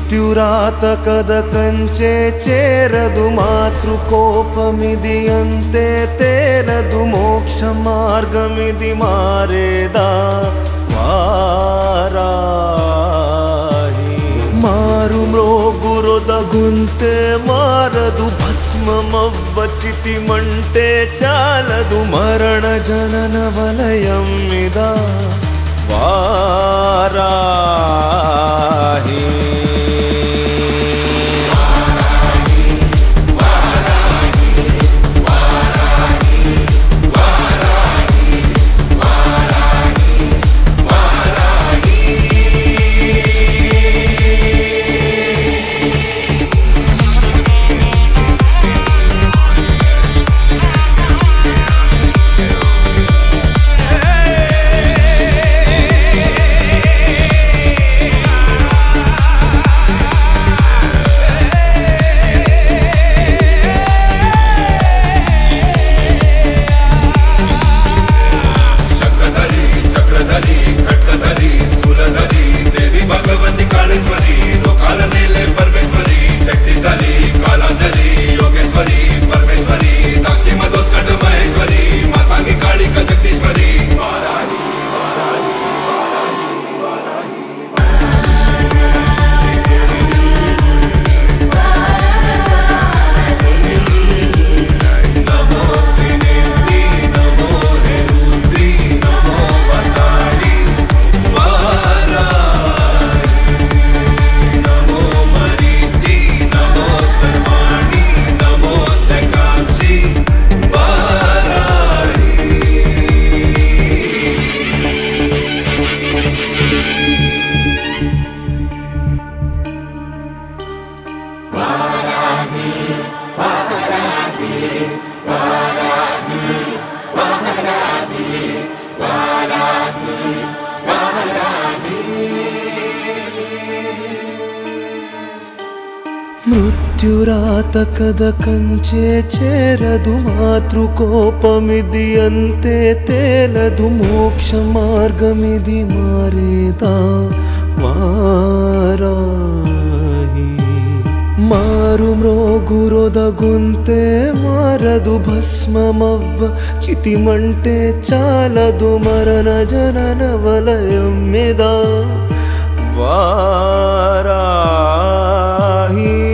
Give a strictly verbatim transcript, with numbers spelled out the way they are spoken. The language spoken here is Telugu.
మృత్యురాత కథ కంచే చేరదు మాతృకోపమిది అంతే తేరదు మోక్ష మార్గమిది మారేదా వారాహి మారు మ్రోగురొదగుంతే మారదు భస్మమవ్వచితిమంటే చాలదు మరణ జనన వలయం ఇదా వారాహి మృత్యురాత కథ కంచే చేరదు మాతృకోపమిది అంతే తేలదు మోక్ష మార్గమిది మారేదా వారాహి మారు మ్రోగురొదగుంతే మారదు భస్మమవ్వ చితిమంటే చాలదు మరణ జనన వలయం ఇదా వారాహి